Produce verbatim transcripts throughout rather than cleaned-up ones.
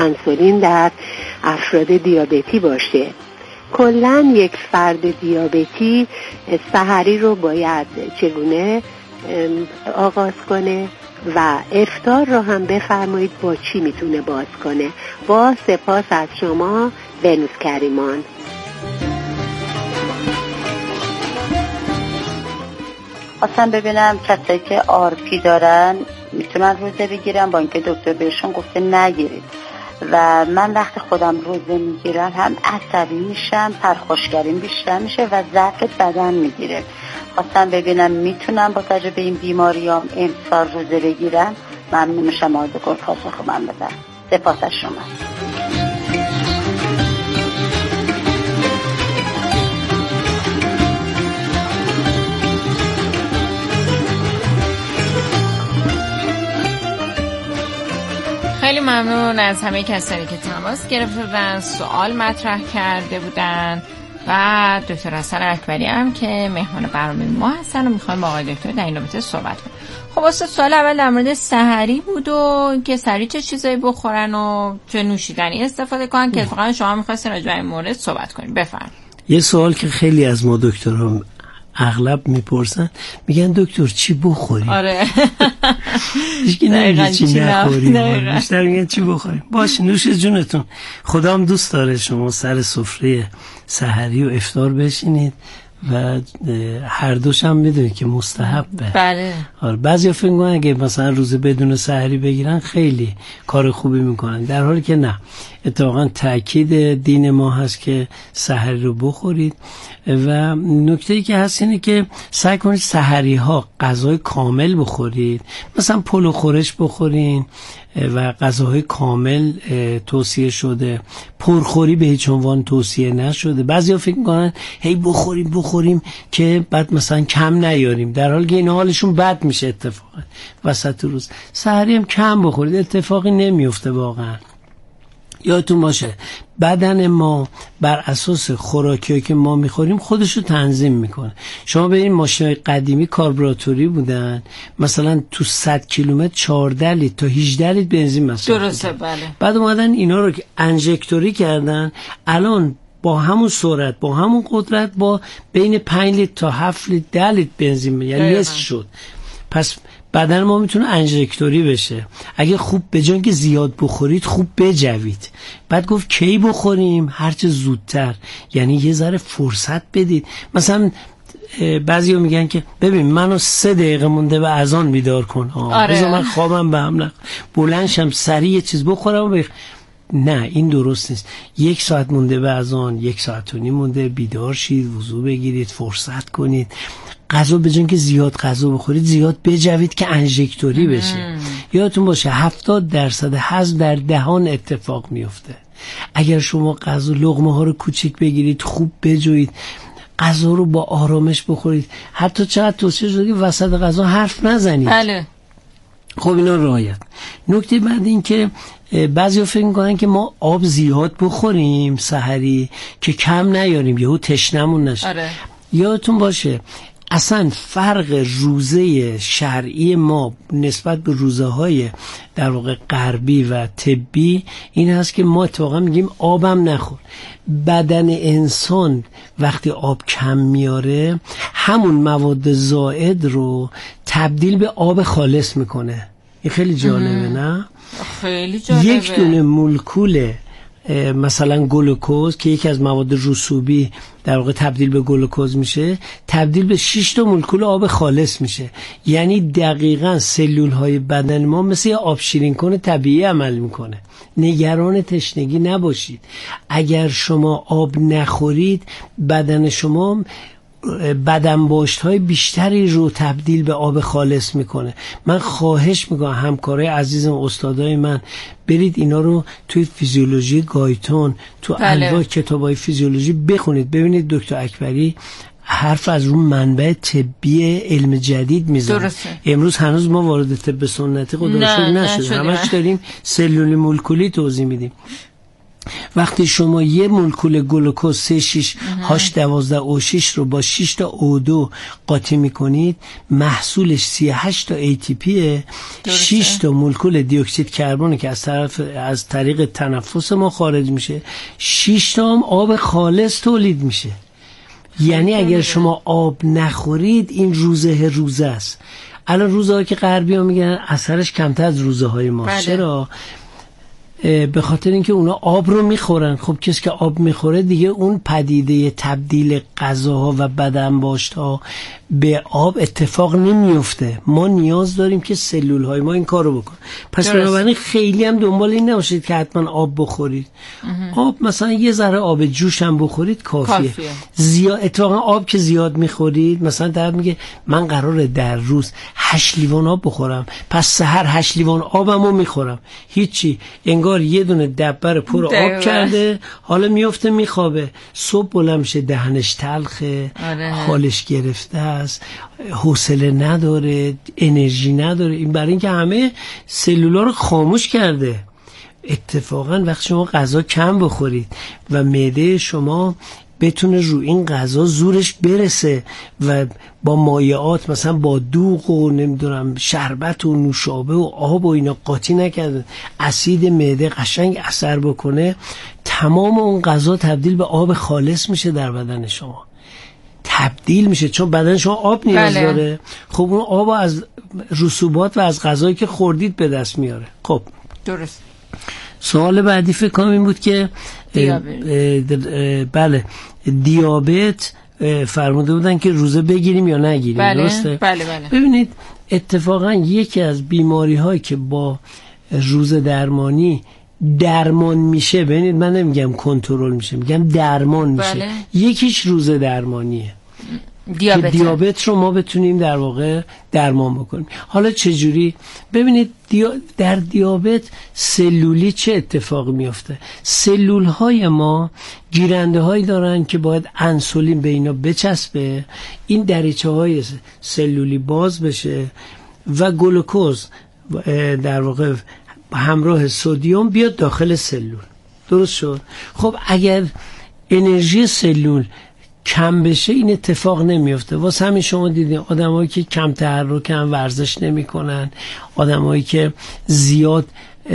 انسولین در افراد دیابتی باشه. کلاً یک فرد دیابتی سحری رو باید چگونه آغاز کنه و افطار رو هم بفرمایید با چی میتونه باز کنه. با سپاس از شما بنوس کریمان. خواستم ببینم کسایی که آرپی دارن میتونن روزه بگیرن، با اینکه دکتر بهشون گفته نگیرید و من وقتی خودم روزه میگیرم هم عصبی میشم، پرخاشگریم بیشتر میشه و ضعف بدن میگیره. خواستم ببینم میتونم با تجربه این بیماریام امسال روزه بگیرم؟ ممنون میشم آقای دکتر پاسخ من بدن. سپاس از شما. خیلی ممنون از همه کسانی که تماس گرفته بودن، سوال مطرح کرده بودن و دکتر حسن اکبری هم که مهمان برنامه ما هستن و میخوایم با آقای دکتر در این رابطه صحبت کنیم. خب واسه سوال اول در مورد سحری بود و که سحری چه چیزایی بخورن و چه نوشیدنی استفاده کنن که اتفاقا شما می‌خواستین راجع به این مورد صحبت کنیم. بفرمایید. یه سوال که خیلی از ما دکترها اغلب میپرسن، میگن دکتر چی بخوریم؟ آره هیچکی نمیگه چی نخوریم، بیشتر میگن چی بخوریم. باشه، نوش جونتون. خدا هم دوست داره شما سر سفره سحری و افطار بشینید و هر دوش هم میدونید که مستحبه. بله. آره، بعضیا فکر می‌کنن اگه مثلا روزه بدون سحری بگیرن خیلی کار خوبی میکنن، در حالی که نه. اتفاقا تاکید دین ما هست که سحری رو بخورید و نکته‌ای که هست اینه که سعی کنید سحری ها غذای کامل بخورید، مثلا پلو خورش بخورین و غذاهای کامل توصیه شده. پرخوری به هیچ عنوان توصیه نشده. بعضیا فکر میکنن هی بخوریم بخوریم که بعد مثلا کم نیاریم، در حالی که این حالشون بد میشه اتفاقا وسط روز. سحری هم کم بخورید، اتفاقی نمیفته واقعا. یادتون باشه بدن ما بر اساس خوراکی که ما میخوریم خودشو تنظیم میکنه. شما به این ماشینای قدیمی کاربراتوری بودن، مثلا تو صد کیلومتر چهارده لیتر تا هجده لیتر بنزین مصرف. درسته، بله. بعد اومدن اینا رو که انژکتوری کردن، الان با همون سرعت با همون قدرت با بین پنج لیتر تا هفت لیتر ده لیتر بنزین، یعنی نصف شد. پس بدن ما میتونه انژکتوری بشه. اگه خوب به جای که زیاد بخورید خوب بجوید. بعد گفت کی بخوریم؟ هرچه زودتر، یعنی یه ذره فرصت بدید. مثلا بعضی‌ها میگن که ببین منو سه دقیقه مونده به اذان بیدار کن. آره. بذار من خوابم به هم نخ بلند شم سریع یه چیز بخورم و بخ... نه، این درست نیست. یک ساعت مونده به اذان، یک ساعت و نیم مونده، بیدار شید، وضو بگیرید، فرصت کنید. غذا به جای که زیاد غذا بخورید زیاد بجوید که انژکتوری بشه. یادتون باشه هفتاد درصد هضم در دهان اتفاق میفته. اگر شما غذا لقمه ها رو کوچیک بگیرید، خوب بجوید، غذا رو با آرامش بخورید، حتی چقدر توصیه شده که وسط غذا حرف نزنید. بله. خب اینا رعایت. نکته بعد این که بعضیا فکر میکنن که ما آب زیاد بخوریم سحری که کم نیاریم یهو تشنمون نشه. آره. یادتون باشه اصلا فرق روزه شرعی ما نسبت به روزه های در واقع غربی و طبی این هست که ما اتفاقا میگیم آبم نخور. بدن انسان وقتی آب کم میاره همون مواد زائد رو تبدیل به آب خالص میکنه. این خیلی جالبه نه؟ خیلی جالبه. یک دونه مولکول مثلا گلوکوز که یکی از مواد رسوبی در واقع تبدیل به گلوکوز میشه، تبدیل به شش تا مولکول آب خالص میشه. یعنی دقیقاً سلول های بدن ما مثل یه آب شیرین کن طبیعی عمل میکنه. نگران تشنگی نباشید. اگر شما آب نخورید بدن شما بدنباشت های بیشتری رو تبدیل به آب خالص میکنه. من خواهش میکنم همکارای عزیزم، استادای من، برید اینا رو توی فیزیولوژی گایتون، تو بله. الوا کتابای فیزیولوژی بخونید، ببینید دکتر اکبری حرف از اون منبع طبی علم جدید میزنه. امروز هنوز ما وارد طب سنتی خدا شکر نشدیم، همش داریم سلولی مولکولی توضیح میدیم. وقتی شما یه مولکول گلوکوز سه شش هاش دوازده او شش رو با شش تا او دو قاطی میکنید، محصولش سی و هشت تا ای تی پیه، شش تا مولکول دی اکسید کربن که از طرف از طریق تنفس ما خارج میشه، شش تا هم آب خالص تولید میشه. یعنی اگر شما آب نخورید این روزه روزه است. الان روزه ها که غربی ها میگن اثرش کمتر از روزه های ماست. چرا؟ به خاطر اینکه اونا آب رو میخورن. خب کسی که آب میخوره دیگه اون پدیده تبدیل غذاها و بدنباشت‌ها به آب اتفاق نمیفته. ما نیاز داریم که سلول های ما این کار رو بکن. پس بنابراین خیلی هم دنبال این نباشید که حتما آب بخورید. اه. آب مثلا یه ذره آب جوش هم بخورید کافیه, کافیه. زیاد اتفاقا آب که زیاد میخورید، مثلا طرف میگه من قراره در روز هشت لیوان آب بخورم، پس سحر هشت لیوان آبمو میخورم، هیچی، انگار یه دونه دبر پر آب کرده، حالا میفته میخوابه، صبح بلند میشه دهنش تلخه، آره. حالش گرفته است، حوصله نداره، انرژی نداره. این برای اینکه همه سلولا رو خاموش کرده. اتفاقا وقتی شما غذا کم بخورید و معده شما بتونه رو این غذا زورش برسه و با مایعات مثلا با دوغ و نمیدونم شربت و نوشابه و آب و اینا قاطی نکرده، اسید معده قشنگ اثر بکنه، تمام اون غذا تبدیل به آب خالص میشه در بدن شما، تبدیل میشه، چون بدن شما آب نیاز بله. داره. خب اون آب از رسوبات و از غذایی که خوردید به دست میاره. خب درست. سوال بعدی فکر کنم این بود که دیابت. بله دیابت فرموده بودن که روزه بگیریم یا نگیریم. بله. درسته؟ بله بله. ببینید اتفاقا یکی از بیماری هایی که با روزه درمانی درمان میشه، ببینید من نمیگم کنترل میشه، میگم درمان میشه. بله. یکیش روزه درمانیه دیابت. که دیابت رو ما بتونیم در واقع درمان بکنیم. حالا چجوری؟ ببینید دیا... در دیابت سلولی چه اتفاقی میفته؟ سلول های ما گیرنده هایی دارن که باید انسولین به اینا بچسبه، این دریچه های سلولی باز بشه و گلوکوز در واقع همراه سدیم بیاد داخل سلول. درست شد؟ خب اگر انرژی سلول کم بشه این اتفاق نمیفته. واسه همین شما دیدین آدمایی که کم تحرکن، ورزش نمیکنن، آدمایی که زیاد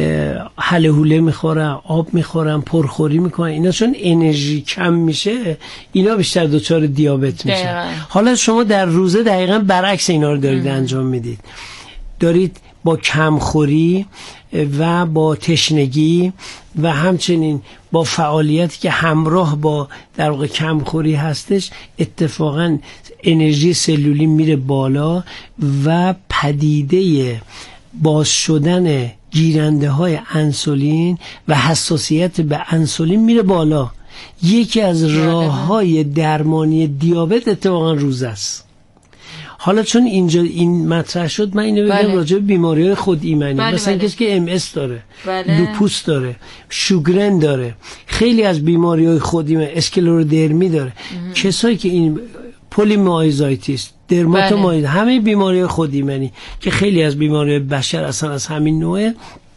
هله هوله میخورن، آب میخورن، پرخوری میکنن، اینا چون انرژی کم میشه اینا بیشتر دچار دیابت میشن. دقیقا. حالا شما در روزه دقیقاً برعکس اینا رو دارید ام. انجام میدید. دارید با کمخوری و با تشنگی و همچنین با فعالیتی که همراه با در واقع کمخوری هستش اتفاقا انرژی سلولی میره بالا و پدیده باز شدن گیرنده های انسولین و حساسیت به انسولین میره بالا. یکی از راه های درمانی دیابت اتفاقا روزه است. حالا چون اینجا این مطرح شد من اینو بگم بله. راجع به بیماری‌های خود ایمنی، بله مثلا بله. کسی که ام اس داره، بله. لوپوس داره، شوگرن داره، خیلی از بیماری‌های خود ایمنی، اسکلرودرمی داره، ام. کسایی که این پلیمایزایتیس، درماتومایز، بله. همه بیماری‌های خود ایمنی که خیلی از بیماری‌های بشر اصلا از همین نوعه،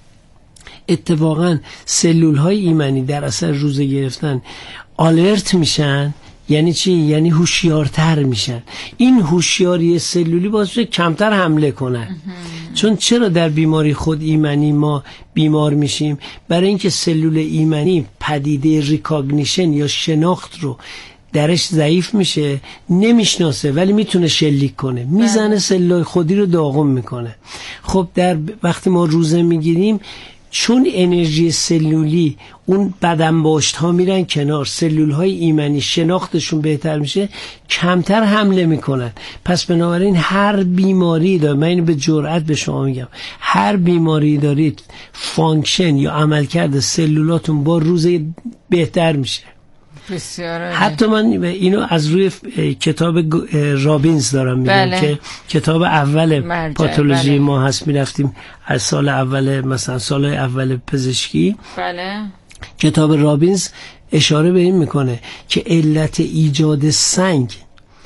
اتفاقا سلول‌های ایمنی در اثر روزه گرفتن آلرت میشن. یعنی چی؟ یعنی هوشیارتر میشن. این هوشیاری سلولی باعث میشه کمتر حمله کنن. چون چرا در بیماری خود ایمنی ما بیمار میشیم؟ برای اینکه سلول ایمنی پدیده ریکاگنیشن یا شناخت رو درش ضعیف میشه، نمیشناسه ولی میتونه شلیک کنه، میزنه سلول خودی رو داغم میکنه. خب در وقتی ما روزه میگیریم چون انرژی سلولی اون بدنباشت ها میرن کنار، سلول های ایمنی شناختشون بهتر میشه، کمتر حمله میکنن. پس بنابراین هر بیماری داره، من اینو به جرئت به شما میگم، هر بیماری دارید فانکشن یا عملکرد سلولاتون با روز بهتر میشه. بسیاره. حتی من اینو از روی کتاب رابینز دارم میگم بله. که کتاب اول پاتولوژی بله. ما هست، میرفتیم از سال اول مثلا سال اول پزشکی بله. کتاب رابینز اشاره به این میکنه که علت ایجاد سنگ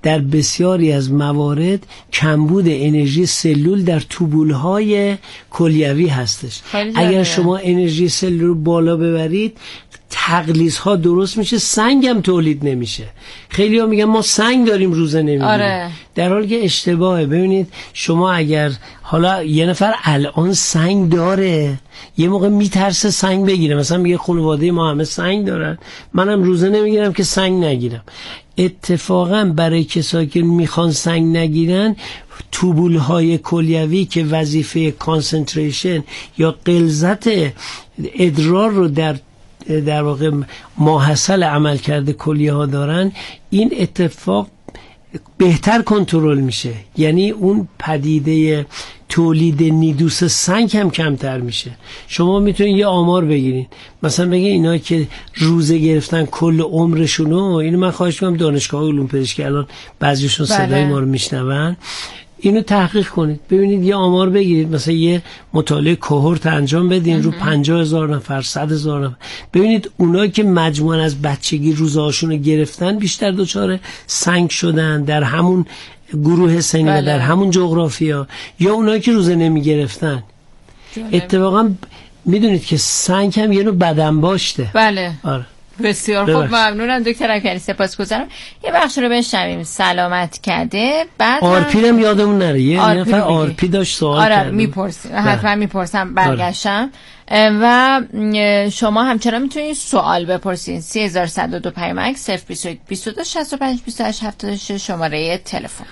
در بسیاری از موارد کمبود انرژی سلول در توبولهای کلیوی هستش. اگر شما انرژی سلول رو بالا ببرید تغلیظها درست میشه، سنگ هم تولید نمیشه. خیلی ها میگن ما سنگ داریم روزه نمیگیریم. آره. در حالی که اشتباهه. ببینید شما اگر حالا یه نفر الان سنگ داره، یه موقع میترسه سنگ بگیره، مثلا میگه خانواده ما همه سنگ دارن، منم روزه نمیگیرم که سنگ نگیرم. اتفاقا برای کسایی که میخوان سنگ نگیرن، توبولهای کلیوی که وظیفه کانسنتریشن یا غلظت ادرار رو در در واقع ماحصل عمل کرده کلیه ها دارن، این اتفاق بهتر کنترل میشه. یعنی اون پدیده تولید نیدوس سنگ هم کمتر میشه. شما میتونید یه آمار بگیرین، مثلا بگین اینا که روزه گرفتن کل عمرشونو، اینو من خواهش میکنم دانشگاه علوم پزشکی الان بعضیشون صدای ما رو میشنون، اینو تحقیق کنید، ببینید یه آمار بگیرید، مثلا یه مطالعه کوهورت انجام بدین رو پنجاه هزار نفر، صد هزار نفر، ببینید اونایی که مجموعاً از بچگی روزهاشون رو گرفتن بیشتر دچار سنگ شدن در همون گروه سنی و در همون جغرافیا، یا اونایی که روزه نمی گرفتن. اتفاقا میدونید که سنگ هم یه نوع بدنباشته. بله. آره. بسیار خوب، ممنونم دکتر اکبری، سپاسگزارم. یه بخش رو بشنویم. سلامت کرده. بعد آرپی هم یادمون نره، یه نفر آرپی داشت سوال آره کرد. میپرسیم، حتما میپرسم برگشتم. و شما همچنان میتونید سوال بپرسید. سه هزار صد و دو پیامک صفر بیست و یک بیست و دو شصت و پنج بیست و هشت هفتاد و شش شماره تلفن.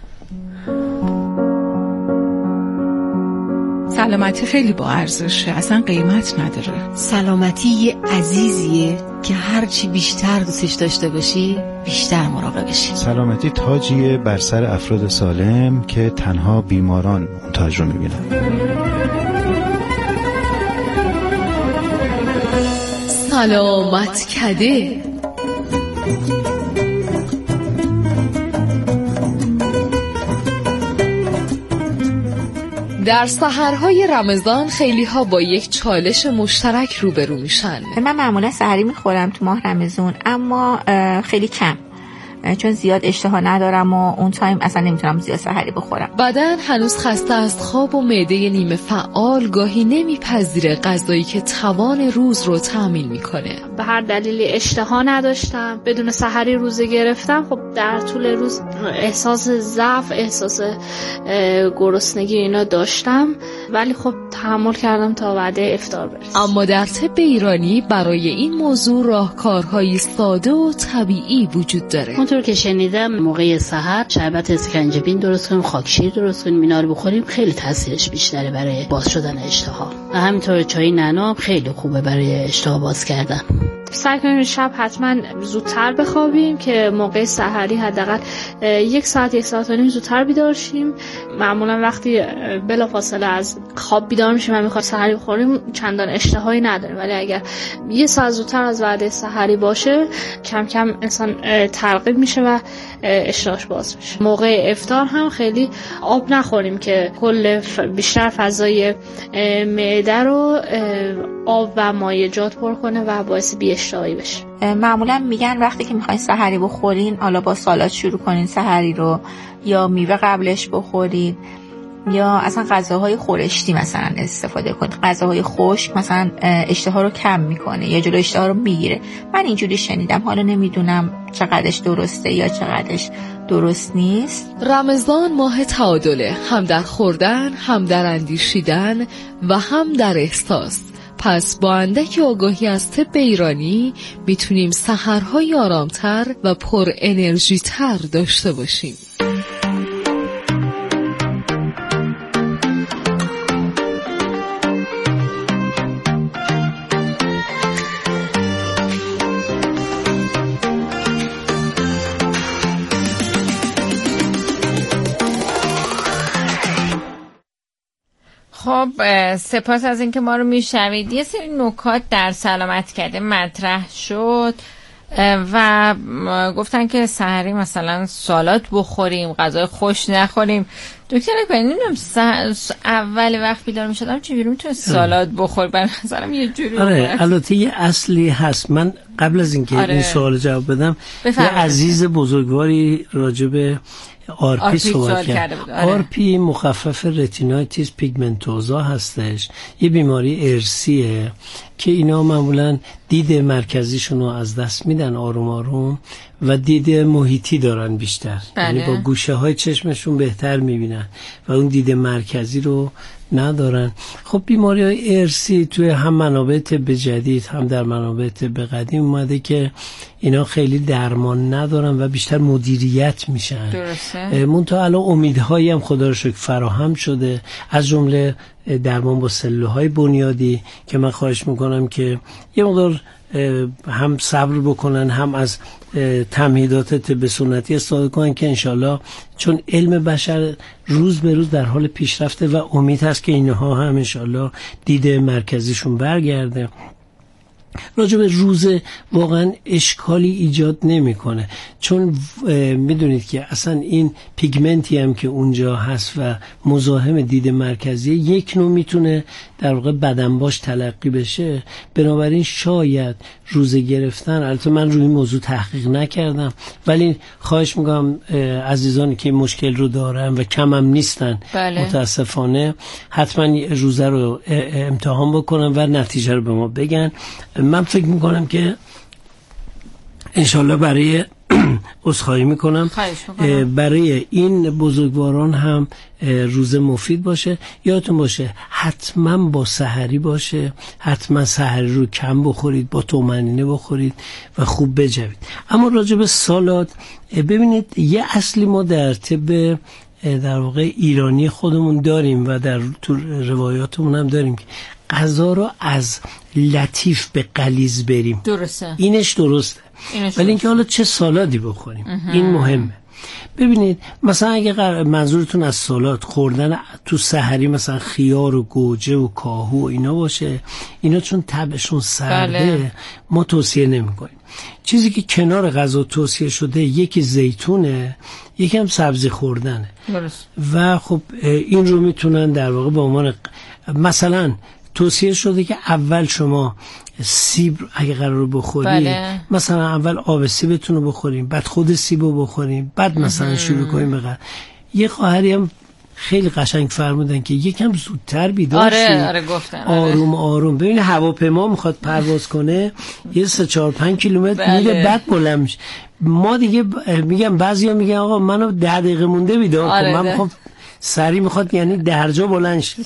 سلامتی خیلی با ارزشه، اصلا قیمت نداره. سلامتی یه عزیزیه که هرچی بیشتر دوستش داشته باشی بیشتر مراقبشی. سلامتی تاجیه بر سر افراد سالم که تنها بیماران اون تاج رو میبینن. سلامت کده. در سحرهای رمضان خیلی ها با یک چالش مشترک روبرو میشن. من معمولا سحری میخورم تو ماه رمضان، اما خیلی کم، چون زیاد اشتها ندارم و اون تایم اصلا نمیتونم زیاد سحری بخورم. بدن هنوز خسته از خواب و معده نیمه فعال گاهی نمیپذیره غذایی که توان روز رو تأمین میکنه. به هر دلیلی اشتها نداشتم، بدون سحری روزه گرفتم، خب در طول روز احساس ضعف، احساس گرسنگی اینا داشتم، ولی خب تحمل کردم تا وعده افطار برسه. اما در طب ایرانی برای این موضوع راهکارهای ساده و طبیعی وجود داره. اونطور که شنیدم موقع سحر شربت اسکنجبین درست کنیم، خاکشیر درست کنیم، اینا رو بخوریم، خیلی تاثیرش بیشتره برای باز شدن اشتها. و همینطور چای نعنا خیلی خوبه برای اشتها باز کردن. سعی کنیم شب حتما زودتر بخوابیم که موقع سحری حداقل یک ساعت یک ساعت و نیم زودتر بیدار شیم. معمولا وقتی بلافاصله از خواب بیدار میشیم و میخوایم سحری بخوریم چندان اشتهایی نداریم، ولی اگر یه ساعت زودتر از وعده سحری باشه کم کم انسان ترغیب میشه و اشتهاش باز میشه. موقع افطار هم خیلی آب نخوریم که کل بیشتر فضای معده رو آب و مایعات پر کنه و باعث بی اشتهایی بشه. معمولا میگن وقتی که میخواین سحری بخورین حالا با سالاد شروع کنین سحری رو، یا میوه قبلش بخورین، یا اصلا غذاهای خورشتی مثلا استفاده کنید. غذاهای خشک مثلا اشتها رو کم میکنه یا جلو اشتها رو میگیره. من اینجوری شنیدم، حالا نمیدونم چقدرش درسته یا چقدرش درست نیست. رمضان ماه تعادله، هم در خوردن، هم در اندیشیدن و هم در احساس. پس با اندک آگاهی از طب ایرانی میتونیم سحرهای آرامتر و پر انرژی تر داشته باشیم. خب سپاس از اینکه ما رو میشنوید. یه سری نکات در سلامت کرده مطرح شد و گفتن که سحری مثلا سالاد بخوریم، غذای خوش نخوریم. دکتر اکبری نمیدونم س... اول وقت بیدار میشدم چجوری میتونه سالاد بخوریم؟ برای مثلا یه جوری آره البته یه اصلی هست. من قبل از اینکه آره. این سوال جواب بدم بفرمید. یه عزیز بزرگواری راجب آرپی, آرپی صحبت کرد. آره. آرپی مخفف رتینایتیس پیگمنتوزا هستش، یه بیماری ارثیه که اینا معمولا دید مرکزیشون رو از دست میدن آروم آروم و دید محیطی دارن بیشتر. بله. یعنی با گوشه های چشمشون بهتر میبینن و اون دید مرکزی رو ندارن. خب بیماری های ارثی توی هم منابع طب جدید هم در منابع طب قدیم اومده که اینا خیلی درمان ندارن و بیشتر مدیریت میشن. درسته. منتها الان امیدهایی هم خدا رو شکر فراهم شده، از جمله درمان با سلولهای بنیادی که من خواهش میکنم که یه مقدار هم صبر بکنن، هم از تمهیدات طب سنتی استفاده کنن که انشالله چون علم بشر روز به روز در حال پیشرفته و امید هست که اینها هم انشالله دید مرکزیشون برگرده. راجع به روزه واقعا اشکالی ایجاد نمیکنه، چون میدونید که اصلا این پیگمنتی هم که اونجا هست و مزاحم دید مرکزی یک نوع میتونه در واقع بدن باش تلقی بشه. بنابراین شاید روزه گرفتن، البته من روی این موضوع تحقیق نکردم ولی خواهش میکنم عزیزانی که مشکل رو دارن و کم هم نیستن بله. متاسفانه حتما روزه رو امتحان بکنن و نتیجه رو به ما بگن. من فکر میکنم که انشالله برای عذرخواهی میکنم برای این بزرگواران هم روزه مفید باشه. یادتون باشه حتما با سحری باشه، حتما سحری رو کم بخورید، با طمأنینه بخورید و خوب بجوید. اما راجع به سالاد ببینید یه اصلی ما در طب در واقع ایرانی خودمون داریم و در تو روایاتمون هم داریم که غذا رو از لطیف به غلیظ بریم. درسته. اینش درسته. ولی اینکه حالا چه سالادی بخوریم اه. این مهمه. ببینید مثلا اگه منظورتون از سالاد خوردن تو سحری مثلا خیار و گوجه و کاهو و اینا باشه، اینا چون طبعشون سرده بله. ما توصیه نمی کنیم. چیزی که کنار غذا توصیه شده یکی زیتونه، یکی هم سبزی خوردنه. درست. و خب این رو میتونن در واقع به عنوان مثلا توصیه شده که اول شما سیب اگه قرار بخورید بله. مثلا اول آب سیبتون رو بخوریم، بعد خود سیب رو بخوریم، بعد مثلا شروع کنیم بقیه. یه خواهری هم خیلی قشنگ فرمودن که یکم زودتر بیدار آره، شید. آره گفتن. آروم آروم. ببین هواپیما میخواد پرواز کنه یه سه چهار پنج کیلومتر میره بعد بلند میشه. ما دیگه میگم بعضیا میگن آقا منو ده دقیقه مونده بیدار آره کن. من میخوام سری میخواد یعنی درجا بلند شه.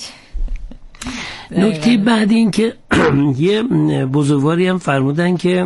نکته بعدی این که یه بزرگواری هم فرمودن که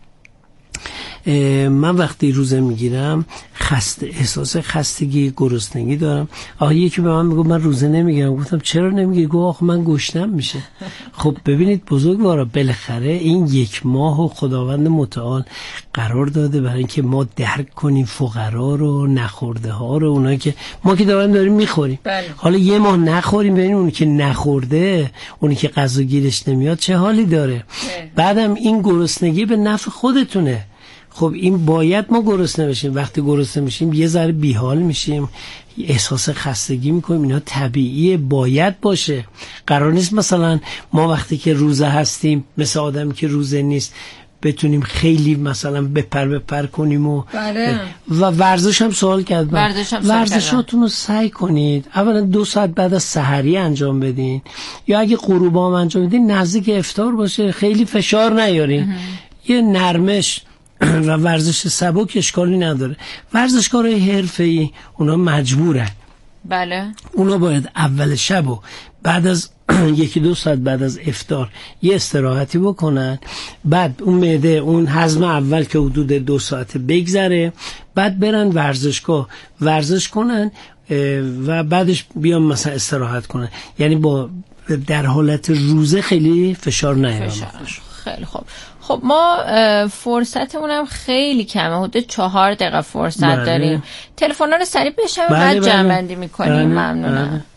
من وقتی روزه میگیرم خسته احساس خستگی گرسنگی دارم. آخه یکی به من میگه من روزه نمیگیرم. گفتم چرا نمیگیری؟ گفت آخه من گشنم میشه. خب ببینید بزرگوارا بالاخره این یک ماه و خداوند متعال قرار داده برای اینکه ما درک کنیم فقرا رو، نخورده ها رو، اونایی که ما که داریم داریم میخوریم. بله. حالا یه ماه نخوریم ببینیم اونی که نخورده، اونی که غذا گیرش نمیاد چه حالی داره. بله. بعدم این گرسنگی به نفع خودتونه. خب این باید ما گرسنه بشیم. وقتی گرسنه میشیم یه ذره بیحال میشیم، احساس خستگی میکنیم. اینا طبیعیه، باید باشه. قرار نیست مثلا ما وقتی که روزه هستیم مثل آدمی که روزه نیست بتونیم خیلی مثلا بپر بپر کنیم و بله. و ورزش هم سوال کردم. ورزشاتون رو سعی کنید اولا دو ساعت بعد از سحری انجام بدین، یا اگه غروب هم انجام بدین نزدیک افطار باشه، خیلی فشار نیارین. یه نرمش و ورزش سبک اشکالی نداره. ورزشکارای حرفه‌ای اونا مجبورن. بله. اونا باید اول شب و بعد از یکی دو ساعت بعد از افطار یه استراحتی بکنن، بعد اون معده اون هضم اول که حدود دو ساعت بگذره، بعد برن ورزشگاه ورزش کنن و بعدش بیان مثلا استراحت کنن. یعنی با در حالت روزه خیلی فشار نیارن. خیلی خوب. خب ما فرصتمون هم خیلی کمه، حدود چهار دقیقه فرصت بله. داریم. تلفن‌ها رو سریع بشنویم بله بعد بله. جمع‌بندی می‌کنیم. بله. ممنونم. بله.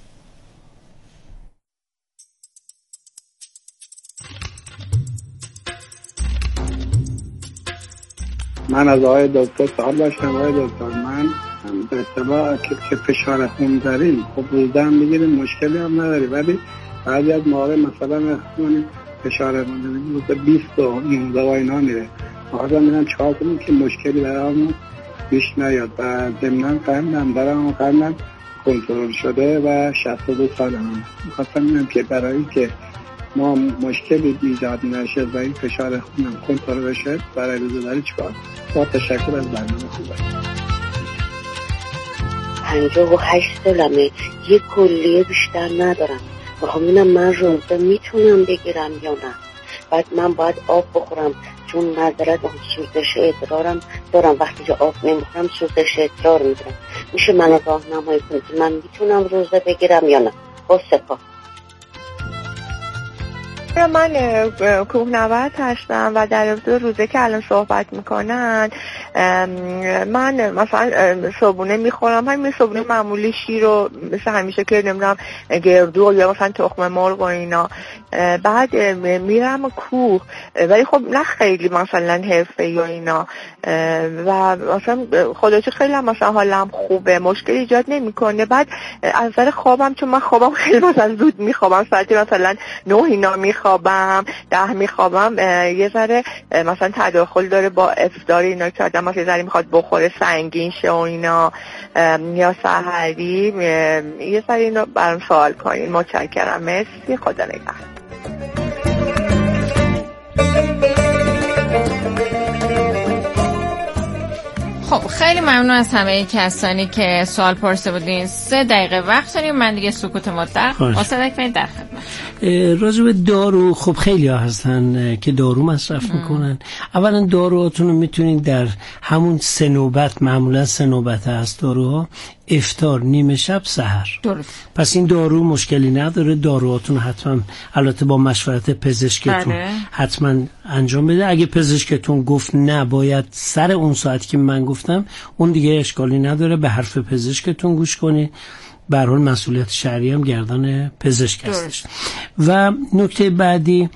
من از آقای دکتر سوال داشتم. آقای دکتر من به اصطلاح که فشار خون داریم، خب روزه هم میگیریم مشکلی هم نداری، ولی بعضی از موقع مثلا خون فشار روزه بیست و نوزده و اینا میره. آقا میرم چهار کنیم که مشکلی برامون پیش نیاد و ضمناً قندم دارم و قندم کنترل شده و شصت و دو سالم. میخواستم ببینم که برای که ما مشکلی ایجاد نشه و این فشار خونم کنترل بشه برای روزه‌داری چیکار؟ با تشکر از برنامه خوبه. پنجاه و هشت سالمه، یه کلیه بیشتر ندارم. میخوام ببینم من روزه میتونم بگیرم یا نه. بعد من باید آب بخورم چون معذرت اون سوزش ادرارم دارم. وقتی که آب نمیخورم سوزش ادرار میگیرم. میشه من راهنمایی کنید من میتونم روزه بگیرم یا نه؟ با سپاس. من کوهنورد هستم و در رابطه روزه که الان صحبت میکنن، من مثلا صبحونه میخورم، همین صبحونه معمولی شیر رو مثل همیشه که نمیدونم گردو یا مثلا تخم مرغ و اینا. بعد میرم کوه، ولی خب نه خیلی مثلا حرفه‌ای یا اینا، و مثلا خودش خیلی مثلا حالم خوبه، مشکل ایجاد نمیکنه. بعد از نظر خوابم، چون من خوابم خیلی مثلا زود میخوابم، ساعتی مثلا نه اینا میخوابم، ده میخوابم، یه ذره مثلا تداخل داره با افطار اینا که آدم مثلا یه ذره میخواد بخوره سنگین شه و اینا، یا سحری. یه ذره اینو برام سوال کنین. متشکرم. مرسی. خدا نگهدار. خب خیلی ممنون از همه کسانی که سوال پرسه بودین. سه دقیقه وقت داریم، من دیگه سکوت مطلق واسه دقیقه در خدمت. راجع به دارو، خب خیلی ها هستن که دارو مصرف میکنن. اولا داروهاتون رو میتونید در همون سه نوبت، معمولا سه نوبت هست داروها، افطار، نیمه شب، سحر. درست. پس این دارو مشکلی نداره. داروهاتون حتما البته با مشورت پزشکتون بله. حتما انجام بده. اگه پزشکتون گفت نه باید سر اون ساعتی که من گفتم، اون دیگه اشکالی نداره، به حرف پزشکتون گوش کنید. به هر حال مسئولیت شرعی هم گردن پزشک هستش. و نکته بعدی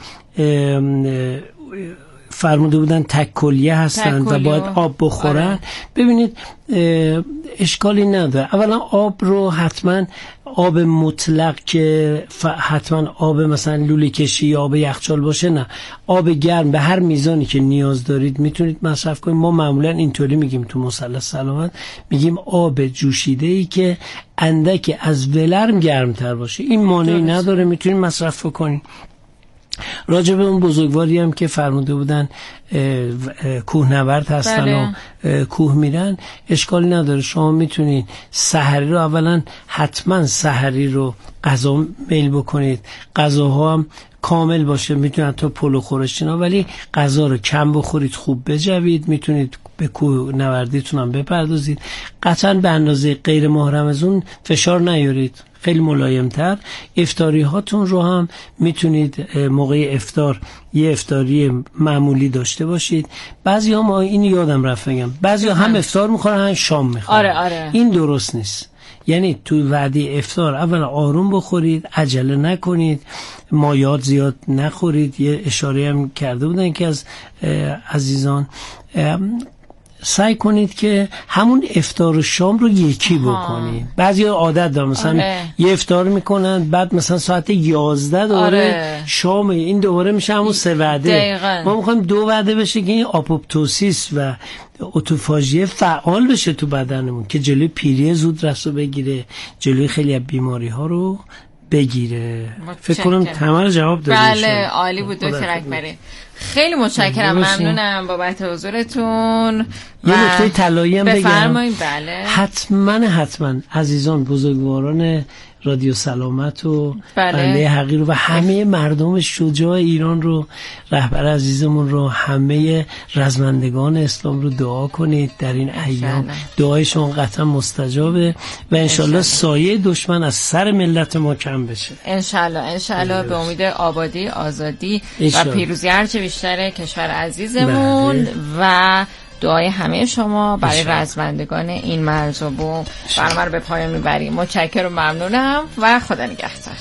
فرموده بودن تک کلیه هستن و باید آب بخورن. آره. ببینید اشکالی نداره. اولا آب رو حتما آب مطلق که حتما آب مثلا لوله کشی یا آب یخچال باشه، نه، آب گرم به هر میزانی که نیاز دارید میتونید مصرف کنید. ما معمولا اینطوری میگیم تو مثلث سلامت، میگیم آب جوشیده ای که اندکی از ولرم گرمتر باشه. این مانعی نداره، میتونید مصرف کنید. راجع به اون بزرگواری هم که فرموده بودن کوهنورد هستن بله. و کوه میرن، اشکالی نداره. شما میتونید سحری رو اولا حتما سحری رو غذا میل بکنید، غذاها هم کامل باشه، میتونید تو پلو خورشتین ها، ولی غذا رو کم بخورید، خوب بجوید. میتونید به کوه نوردیتون هم بپردازید. قطعا به اندازه غیر محرم از اون فشار نیارید، خیلی ملایم‌تر. افطاری هاتون رو هم میتونید موقع افطار یه افطاری معمولی داشته باشید. بعضی ها، ما این یادم رفت بگم، بعضی ها هم افطار میخورن هم شام میخورن. آره آره. این درست نیست. یعنی تو وعده افطار اول آروم بخورید، عجله نکنید، مایات زیاد نخورید. یه اشاره هم کرده بودن که از عزیزان، سعی کنید که همون افطار و شام رو یکی بکنید. بعضی عادت دارن مثلا آره. یه افطار میکنن بعد مثلا ساعت یازده دوباره آره. شام، این دوباره میشه همون سه وعده. ما میخوایم دو وعده بشه که این آپوپتوسیس و اتوفاژی فعال بشه تو بدنمون که جلوی پیری زود رسو بگیره، جلوی خیلی از بیماری ها رو بگیره. فکر کنم تمام جواب دادم. بله عالی بود دکتر اکبری. خیلی متشکرم، ممنونم بابت حضورتون. یه نکته طلایی هم بگم. بله. حتما حتما عزیزان بزرگواران رادیو سلامت و بله. بنده حقیر و همه مردم شجاع ایران رو، رهبر عزیزمون رو، همه رزمندگان اسلام رو دعا کنید در این ایام. دعایشون قطعا مستجابه و انشالله سایه دشمن از سر ملت ما کم بشه. انشالله انشالله به امید آبادی، آزادی و پیروزی هرچه بیشتر کشور عزیزمون. بله. و دعای همه شما برای رزمندگان این مرز و بوم. برنامه رو به پایان میبریم. متشکرم و ممنونم و خدا نگهدار.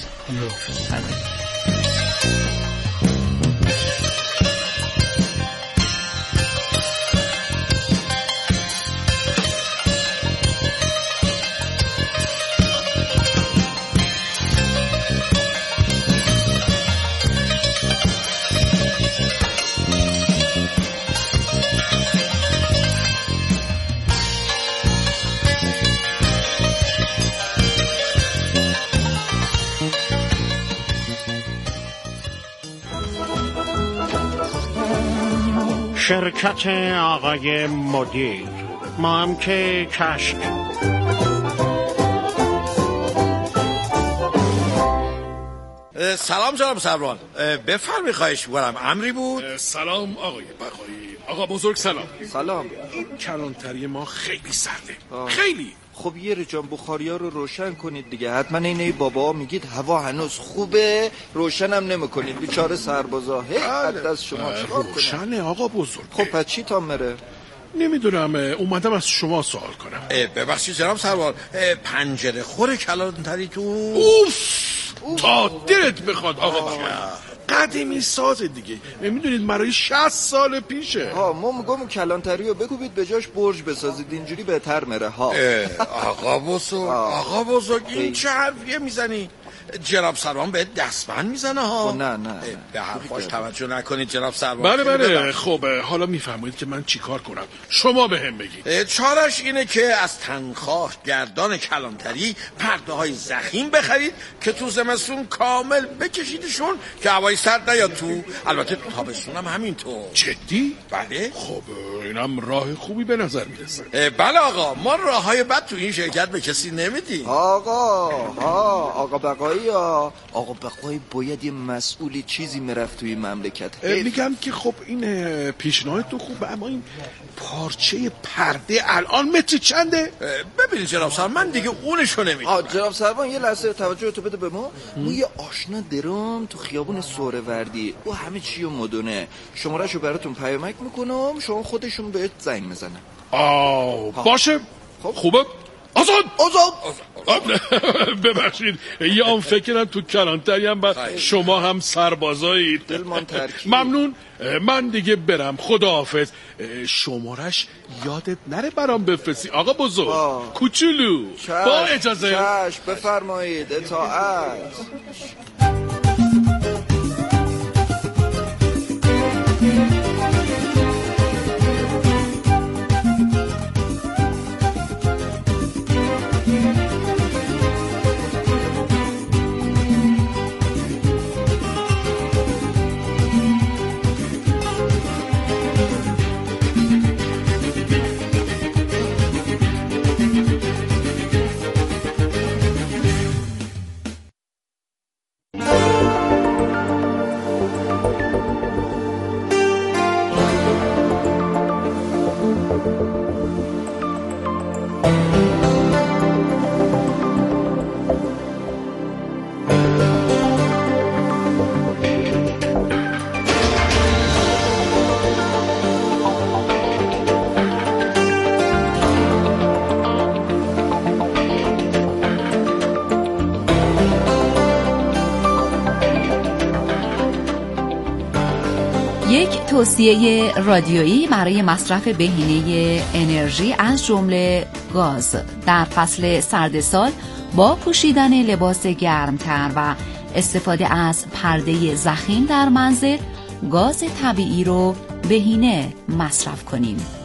شرکت آقای مدیر، ما هم که کشک. سلام جناب سروان، بفرمی خواهش می‌کنم. امری بود؟ سلام آقای بقایی. آقا بزرگ سلام. سلام. این کلانتری ما خیلی سرده. آه. خیلی. خب یه رجان بخاریا رو روشن کنید دیگه. حتما اینه بابا میگید هوا هنوز خوبه، روشنم نمی‌کنید. بیچاره سربازا هی از دست شما چیکار کنه؟ روشنه آقا بزرگ. خب پس چی تا مره؟ نمیدونم، اومدم از شما سوال کنم. ببخشید جناب سروان، پنجره خور کلانتری تو؟ اوف تا دلت بخواد آقا جون، قدیمی سازه دیگه. میدونید برای شصت سال پیشه. ها ما میگم کلانتری رو بکوبید به جاش برج بسازید، اینجوری بهتر مره ها. آقا بزرگ، آقا بزرگ این چه حرفیه میزنی؟ جناب سروان به دستبند میزنه ها. نه نه به حرفاش توجه نکنید جناب سروان. بله بله. خب حالا میفرمایید که من چیکار کنم؟ شما به هم بگید. چارش اینه که از تنخواه گردان کلانتری پرده های ضخیم بخرید که تو زمستون کامل بکشیدشون که هوای سرد نیاد تو. البته تو تابستون هم همینطور. جدی؟ بله. خب اینم راه خوبی به نظر میرسه. بله آقا، ما راه های بد تو این شرکت به کسی نمیدیم. آقا ها آقا بقایی یا آقا بقایی باید یه مسئولی چیزی میرفت توی مملکت. میگم که خب این پیشنهاد تو خوبه، اما این پارچه پرده الان متر چنده؟ ببینید جناب سروان، من دیگه اونشو نمیدونم. جناب سروان یه لحظه توجه تو بده به ما. ما یه آشنا درام تو خیابون سوره‌وردی، او همه چی رو مدونه. شمارهشو براتون پیامک میکنم، شما خودشون بهت زنگ میزنن. آه باشه. خب. خوبه. آزاد آزاد ببخشید یه آن فکرم تو کلانتری هم با شما هم سربازایید. دلمان ترکیب. ممنون، من دیگه برم، خداحافظ. شمارش یادت نره برام بفرستی آقا بزرگ. آه. کوچولو با اجازه. چشم بفرمایید، اطاعت. توصیه رادیویی برای مصرف بهینه انرژی از جمله گاز در فصل سرد سال با پوشیدن لباس گرمتر و استفاده از پرده ضخیم در منزل گاز طبیعی رو بهینه مصرف کنیم.